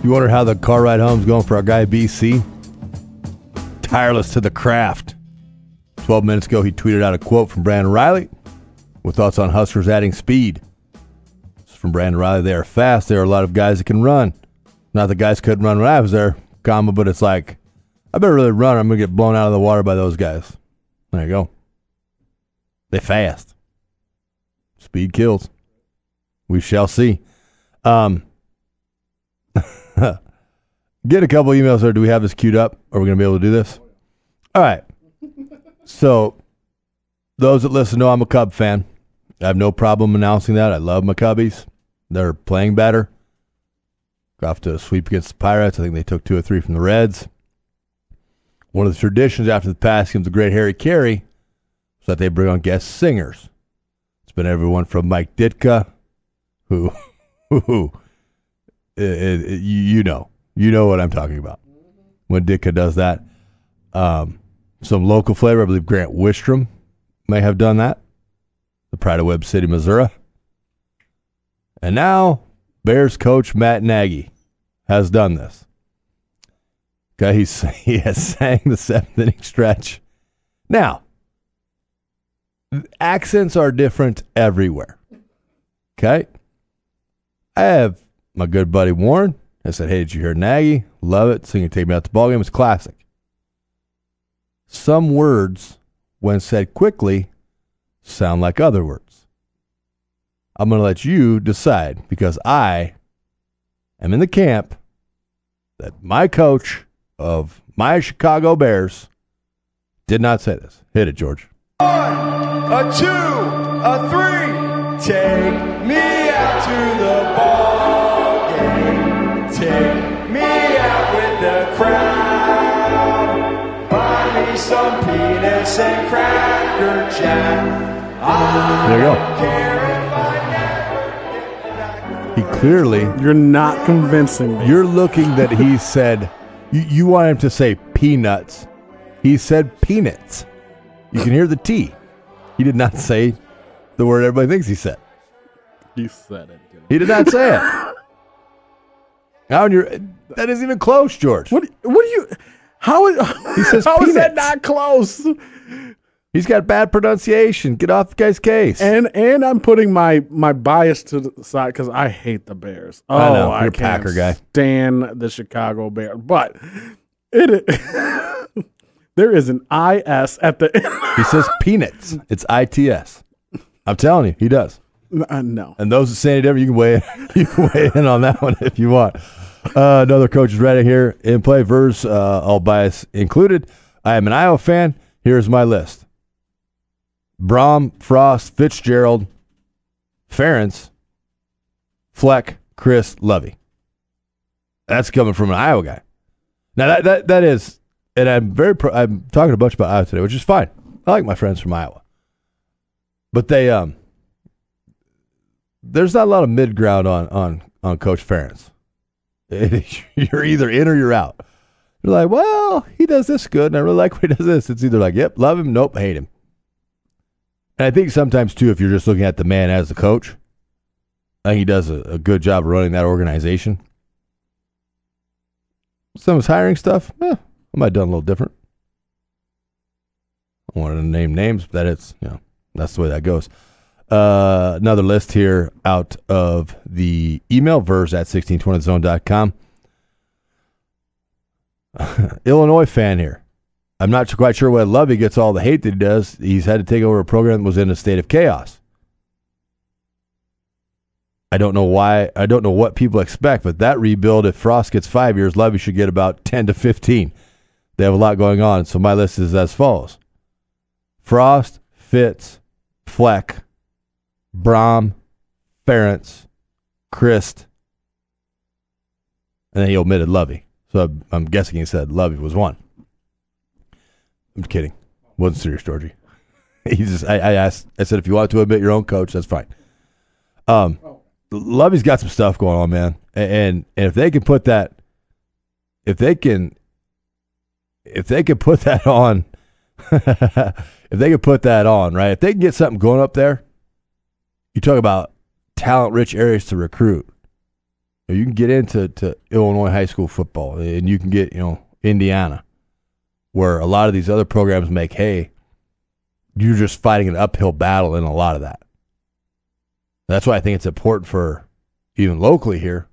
You wonder how the car ride home's going for our guy BC? Tireless to the craft. 12 minutes ago, he tweeted out a quote from Brandon Riley with thoughts on Huskers adding speed. This is from Brandon Riley. They are fast. There are a lot of guys that can run. Not that guys couldn't run when I was there, but it's like, I better really run or I'm going to get blown out of the water by those guys. There you go. They fast. Speed kills. We shall see. Get a couple emails there. Do we have this queued up? Are we going to be able to do this? All right. So, those that listen know I'm a Cub fan. I have no problem announcing that. I love my Cubbies. They're playing better. Got off to a sweep against the Pirates. I think they took 2 or 3 from the Reds. One of the traditions after the passing of the great Harry Carey is that they bring on guest singers. It's been everyone from Mike Ditka, who you know what I'm talking about when Ditka does that. Some local flavor. I believe Grant Wistrom may have done that. The pride of Webb City, Missouri. And now Bears coach Matt Nagy has done this. Okay, he has sang the 7th inning stretch. Now, accents are different everywhere. Okay? I have my good buddy Warren. I said, hey, did you hear Nagy? Love it. Singing Take Me Out to the Ballgame. It's classic. Some words, when said quickly, sound like other words. I'm going to let you decide because I am in the camp that my coach of my Chicago Bears did not say this. Hit it, George. 1, a 2, a 3. Take me out to the ball game. Take me out with the crowd. Buy me some peanuts and Cracker Jack. There you go. He clearly... You're not convincing me. You're looking that he said... You want him to say peanuts. He said peanuts. You can hear the T. He did not say the word everybody thinks he said. He said it. He did not say it. That isn't even close, George. What do you... How is that not close? He's got bad pronunciation. Get off the guy's case. And I'm putting my bias to the side because I hate the Bears. Oh, I know. You're I a Packer guy. Stand the Chicago Bears. But there is an IS at the end. He says peanuts. It's ITS. I'm telling you, he does. No. And those that say it different, you can weigh in on that one if you want. Another coach is ready here in play. Verse, all bias included. I am an Iowa fan. Here's my list. Braum, Frost, Fitzgerald, Ferentz, Fleck, Chris, Lovey. That's coming from an Iowa guy. Now that is, and I'm talking a bunch about Iowa today, which is fine. I like my friends from Iowa, but they there's not a lot of mid ground on Coach Ferentz. You're either in or you're out. You're like, well, he does this good, and I really like when he does this. It's either like, yep, love him, nope, hate him. And I think sometimes, too, if you're just looking at the man as the coach, I think he does a good job of running that organization. Some of his hiring stuff, I might have done a little different. I wanted to name names, but that's the way that goes. Another list here out of the email, verse at 1620zone.com. Illinois fan here. I'm not quite sure why Lovey gets all the hate that he does. He's had to take over a program that was in a state of chaos. I don't know why. I don't know what people expect, but that rebuild, if Frost gets 5 years, Lovey should get about 10 to 15. They have a lot going on, so my list is as follows. Frost, Fitz, Fleck, Braum, Ferentz, Christ, and then he omitted Lovey. So I'm guessing he said Lovey was one. I'm kidding. Wasn't serious, Georgie. I said, if you want to admit your own coach, that's fine. Lovey's got some stuff going on, man. And if they can put that, if they can put that on, if they can put that on, right? If they can get something going up there, you talk about talent-rich areas to recruit. You can get into Illinois high school football, and you can get, Indiana, where a lot of these other programs make hay. You're just fighting an uphill battle in a lot of that. That's why I think it's important for, even locally here,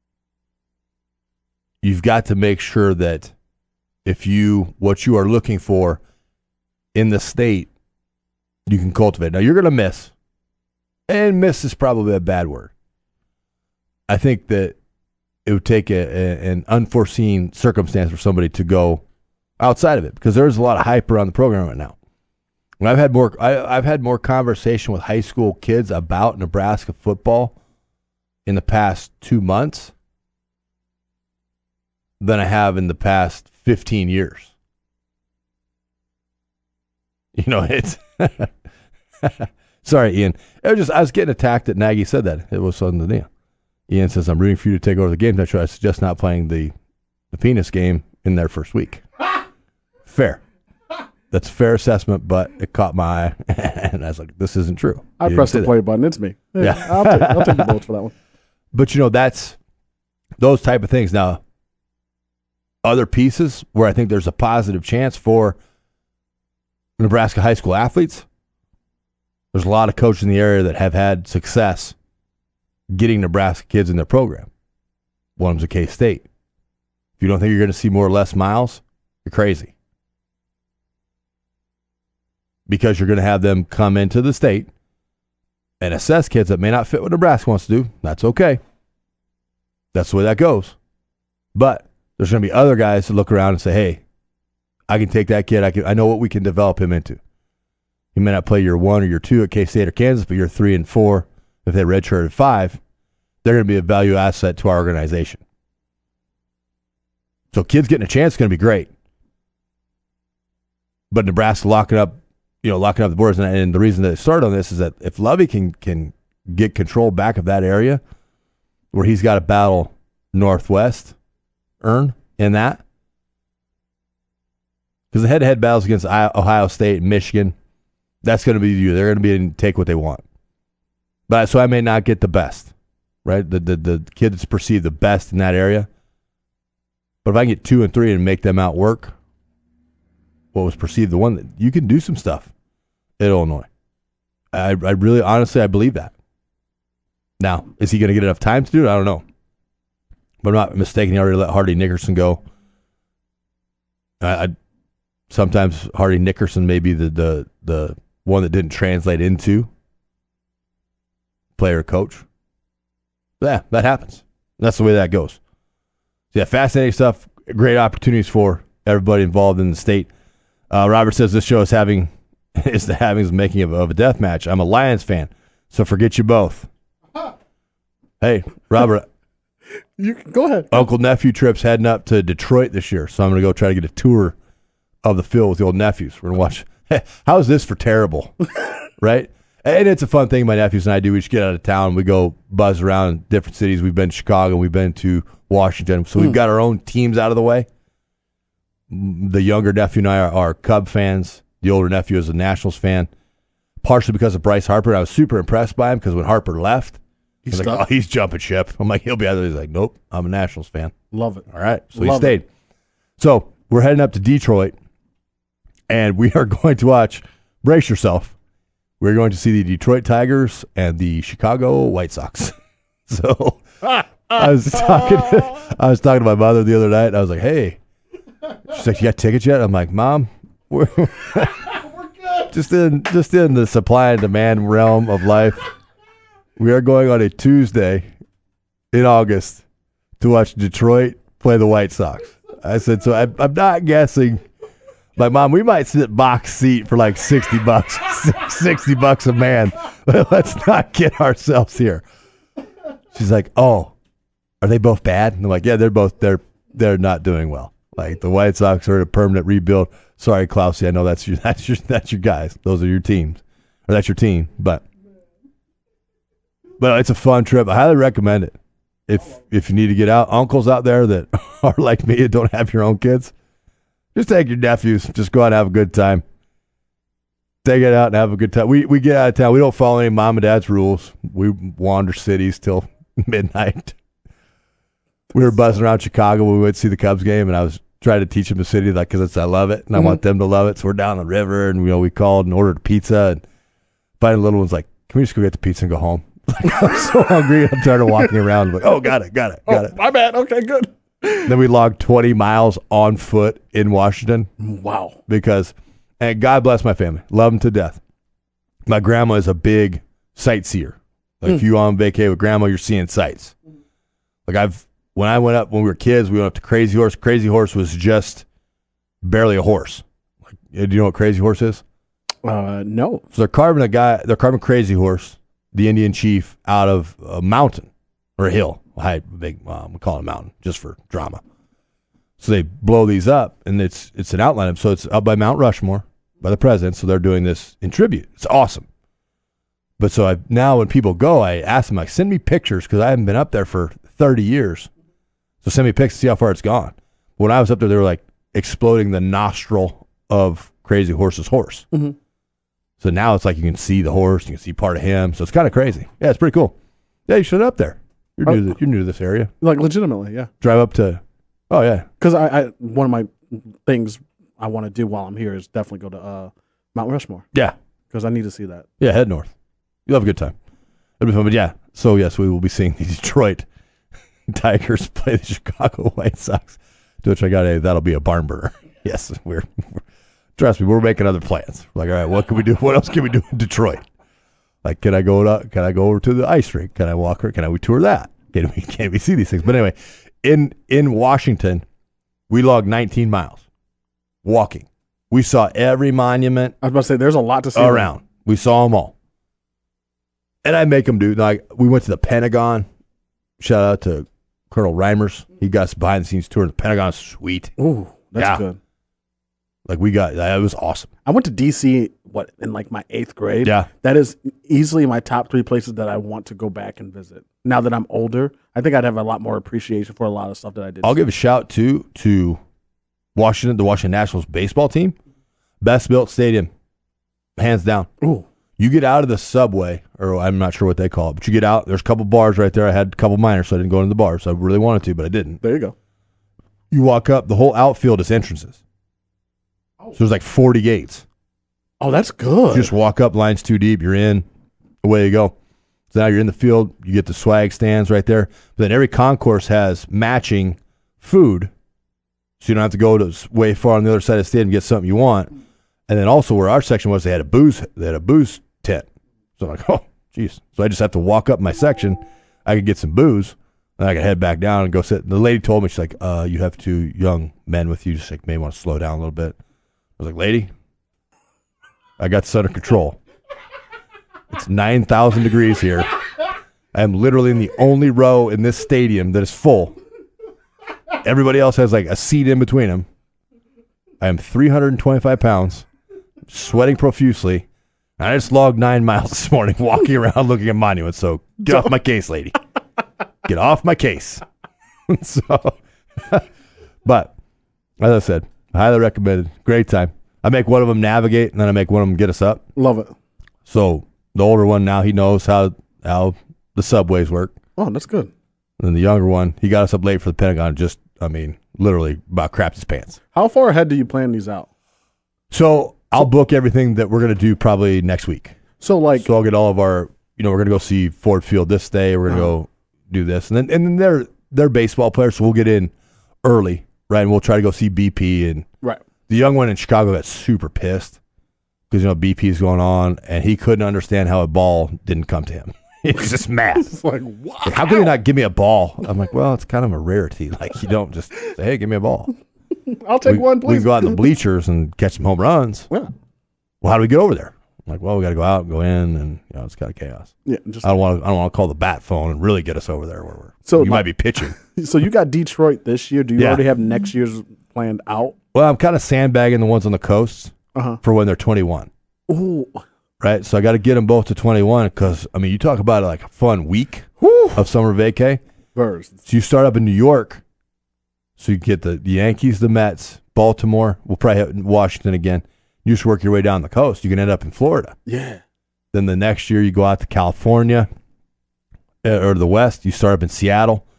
you've got to make sure that what you are looking for in the state, you can cultivate. Now, you're going to miss, and miss is probably a bad word. I think that it would take an unforeseen circumstance for somebody to go outside of it, because there's a lot of hype around the program right now. And I've had more conversation with high school kids about Nebraska football in the past 2 months than I have in the past 15 years. It's sorry, Ian. I was getting attacked that Nagy said that. It was something to do. Ian says, I'm rooting for you to take over the game. I suggest not playing the penis game in their first week. Fair. That's a fair assessment, but it caught my eye. And I was like, this isn't true. I pressed the play button. It's me. Yeah. I'll take the votes for that one. But, that's those type of things. Now, other pieces where I think there's a positive chance for Nebraska high school athletes, there's a lot of coaches in the area that have had success getting Nebraska kids in their program. One of them's a K-State. If you don't think you're going to see more or less Miles, you're crazy. Because you're going to have them come into the state and assess kids that may not fit what Nebraska wants to do. That's okay. That's the way that goes. But there's going to be other guys that look around and say, hey, I can take that kid. I know what we can develop him into. He may not play year 1 or year 2 at K-State or Kansas, but year 3 and 4, if they redshirt at 5, they're going to be a value asset to our organization. So kids getting a chance is going to be great. But Nebraska locking up the boards, and the reason that it started on this is that if Lovey can get control back of that area where he's got to battle Northwest, in that, because the head-to-head battles against Ohio State and Michigan, that's going to be you. They're going to be able to take what they want. But so I may not get the best, right? The kid that's perceived the best in that area. But if I can get 2 and 3 and make them outwork what was perceived the one, that you can do some stuff at Illinois. I really, honestly, I believe that. Now, is he going to get enough time to do it? I don't know. But I'm not mistaken. He already let Hardy Nickerson go. Sometimes Hardy Nickerson may be the one that didn't translate into player coach. Yeah, that happens. That's the way that goes. So yeah, fascinating stuff. Great opportunities for everybody involved in the state. Robert says this show is the making of a death match. I'm a Lions fan, so forget you both. Hey, Robert. You can go ahead. Uncle nephew trip's heading up to Detroit this year, so I'm going to go try to get a tour of the field with the old nephews. We're going to watch. Hey, how is this for terrible? Right? And it's a fun thing my nephews and I do. We just get out of town. We go buzz around different cities. We've been to Chicago. We've been to Washington. So we've got our own teams out of the way. The younger nephew and I are Cub fans. The older nephew is a Nationals fan, partially because of Bryce Harper. I was super impressed by him because when Harper left, he's like, oh, he's jumping ship. I'm like, he'll be out there. He's like, nope, I'm a Nationals fan. Love it. All right. So he stayed. So we're heading up to Detroit, and we are going to watch, brace yourself, we're going to see the Detroit Tigers and the Chicago White Sox. So I was talking to my mother the other night, and I was like, hey. She's like, you got tickets yet? I'm like, Mom, we're good. Just in the supply and demand realm of life. We are going on a Tuesday in August to watch Detroit play the White Sox. I said, so I'm not guessing. Like, Mom, we might sit box seat for like $60, $60 a man. Let's not get ourselves here. She's like, oh, are they both bad? And I'm like, yeah, they're not doing well. Like, the White Sox are in a permanent rebuild. Sorry, Klausy, I know that's your guys. Those are your teams, or that's your team. But it's a fun trip. I highly recommend it. If you need to get out, uncles out there that are like me and don't have your own kids, just take your nephews. Just go out and have a good time. Take it out and have a good time. We get out of town. We don't follow any mom and dad's rules. We wander cities till midnight. We were buzzing around Chicago when we went to see the Cubs game, and I was trying to teach them the city, like, because I love it, and I want them to love it. So we're down the river, and we called and ordered pizza, and finally the little one's like, "Can we just go get the pizza and go home?" Like, I'm so hungry. I'm tired of walking around. I'm like, "Oh, got it. My bad. Okay, good. Then we logged 20 miles on foot in Washington. Wow. And God bless my family. Love them to death. My grandma is a big sightseer. Like, if you on vacay with grandma, you're seeing sights. Like, when we were kids, we went up to Crazy Horse. Crazy Horse was just barely a horse. Like, do you know what Crazy Horse is? No. So they're carving Crazy Horse, the Indian chief, out of a mountain or a hill. We call it a mountain just for drama. So they blow these up, and it's an outline of. So it's up by Mount Rushmore by the president. So they're doing this in tribute. It's awesome. But so now when people go, I ask them, like, send me pictures, because I haven't been up there for 30 years. So send me pics to see how far it's gone. When I was up there, they were like exploding the nostril of Crazy Horse's horse. Mm-hmm. So now it's like you can see the horse, you can see part of him. So it's kind of crazy. Yeah, it's pretty cool. Yeah, you should up there. You're new to this area. Like, legitimately, yeah. Drive up to, oh yeah. Because one of my things I want to do while I'm here is definitely go to Mount Rushmore. Yeah. Because I need to see that. Yeah, head north. You'll have a good time. It'll be fun. But yeah, so yes, we will be seeing the Detroit Tigers play the Chicago White Sox, to which that'll be a barn burner. Yes, trust me, we're making other plans. We're like, all right, what can we do? What else can we do in Detroit? Like, can I go over to the ice rink? Can I walk her? Can we tour that? Can we see these things? But anyway, in Washington, we logged 19 miles walking. We saw every monument. I was about to say, there's a lot to see around. We saw them all. And I make them do, like, we went to the Pentagon. Shout out to Colonel Reimers. He got us behind the scenes tour. The Pentagon is sweet. Ooh, that's good. Like, that was awesome. I went to DC, in like my 8th grade? Yeah. That is easily my top 3 places that I want to go back and visit. Now that I'm older, I think I'd have a lot more appreciation for a lot of stuff that I did. I'll give a shout to Washington, the Washington Nationals baseball team. Best built stadium, hands down. Ooh. You get out of the subway, or I'm not sure what they call it, but you get out, there's a couple bars right there. I had a couple minors, so I didn't go into the bars. I really wanted to, but I didn't. There you go. You walk up, the whole outfield is entrances. So there's like 40 gates. Oh, that's good. You just walk up, lines too deep, you're in, away you go. So now you're in the field, you get the swag stands right there. But then every concourse has matching food, so you don't have to go to way far on the other side of the stadium and get something you want. And then also where our section was, they had a booze tent. So I'm like, oh, geez. So I just have to walk up my section. I could get some booze, and I could head back down and go sit. The lady told me, she's like, you have 2 young men with you. Just like, may want to slow down a little bit. I was like, lady, I got this under control. It's 9,000 degrees here. I am literally in the only row in this stadium that is full. Everybody else has like a seat in between them. I am 325 pounds, sweating profusely. And I just logged 9 miles this morning walking around looking at monuments. So get off my case, lady. Get off my case. But as I said, highly recommended. Great time. I make one of them navigate, and then I make one of them get us up. Love it. So the older one now, he knows how the subways work. Oh, that's good. And then the younger one, he got us up late for the Pentagon. Just, literally about crapped his pants. How far ahead do you plan these out? So I'll book everything that we're going to do probably next week. So I'll get all of our, we're going to go see Ford Field this day. We're going to go do this. And then they're baseball players, so we'll get in early, right? And we'll try to go see BP. And right. The young one in Chicago got super pissed because, BP is going on, and he couldn't understand how a ball didn't come to him. He was just mad. It's like, what? Like, how can you not give me a ball? I'm like, well, it's kind of a rarity. Like, you don't just say, hey, give me a ball. I'll take one, please. We can go out in the bleachers and catch some home runs. Yeah. Well, how do we get over there? I'm like, well, we got to go out and go in, and it's kind of chaos. Yeah. I don't want to call the bat phone and really get us over there where you might be pitching. So you got Detroit this year. Do you already have next year's planned out? Well, I'm kind of sandbagging the ones on the coast for when they're 21. Ooh. Right, so I got to get them both to 21 because, you talk about like a fun week of summer vacay. First. So you start up in New York, so you get the Yankees, the Mets, Baltimore. We'll probably hit Washington again. You just work your way down the coast. You can end up in Florida. Yeah. Then the next year you go out to California or the West. You start up in Seattle,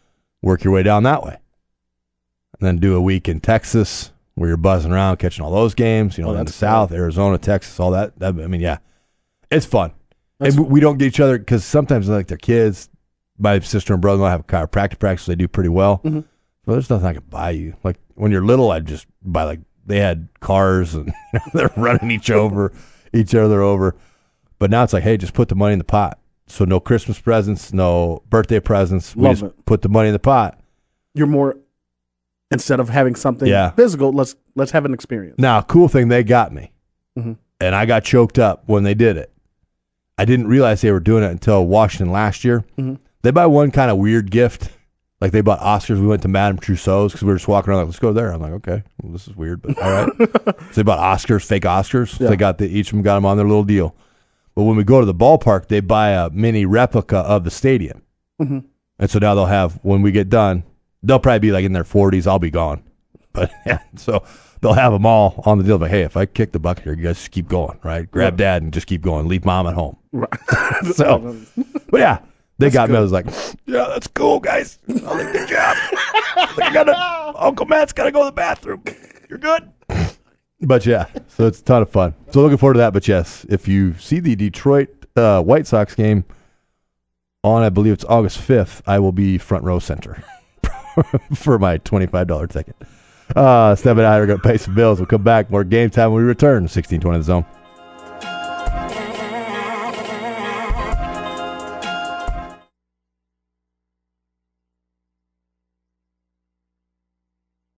work your way down that way. And then do a week in Texas where you're buzzing around, catching all those games, in the South, Arizona, Texas, all that. It's fun. And we don't get each other because sometimes like their kids, my sister and brother-in-law have chiropractic practice, so they do pretty well. Mm-hmm. But there's nothing I can buy you. Like when you're little, I'd just buy they had cars and they're running each other over. But now it's like, hey, just put the money in the pot. So no Christmas presents, no birthday presents. We just put the money in the pot. You're more, instead of having something physical, let's have an experience. Now, cool thing, they got me. Mm-hmm. And I got choked up when they did it. I didn't realize they were doing it until Washington last year. Mm-hmm. They buy one kind of weird gift. Like they bought Oscars. We went to Madame Tussauds because we were just walking around like, let's go there. I'm like, okay, well, this is weird, but all right. So they bought Oscars, fake Oscars. So they got each of them got them on their little deal. But when we go to the ballpark, they buy a mini replica of the stadium. Mm-hmm. And so now they'll have, when we get done, they'll probably be like in their 40s. I'll be gone. But yeah, so they'll have them all on the deal. But hey, if I kick the bucket here, you guys just keep going, right? Grab dad and just keep going. Leave mom at home. Right. So, but yeah. They got me. I was like, yeah, that's cool, guys. Oh, good job. Uncle Matt's got to go to the bathroom. You're good. But yeah, so it's a ton of fun. So looking forward to that. But yes, if you see the Detroit White Sox game on, I believe it's August 5th, I will be front row center for my $25 ticket. Steph and I are going to pay some bills. We'll come back. More game time when we return. 1620 The Zone.